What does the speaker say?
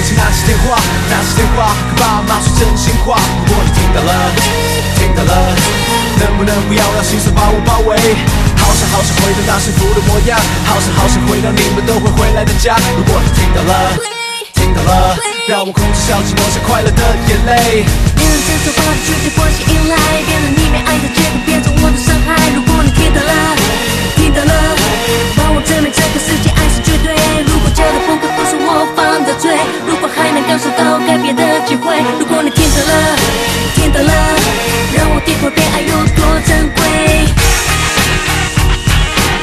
起拿起电话，跟爸妈说真心话。如果你听到了，听到了，能不能不要让心酸把我包围？好想回到那幸福的模样，好想回到你们都会回来的家。如果你听到了，听到了，让我控制小寂寞，下快乐的眼泪。 别人在说话的拒绝我吸引来，别人你没爱的结果变成我的伤害。如果你听到了，听到了，帮我证明这个世界爱是绝对。如果觉得崩溃，不是我犯的罪。如果还能感受到改变的机会，如果你听到了，听到了，让我体会被爱有多珍贵。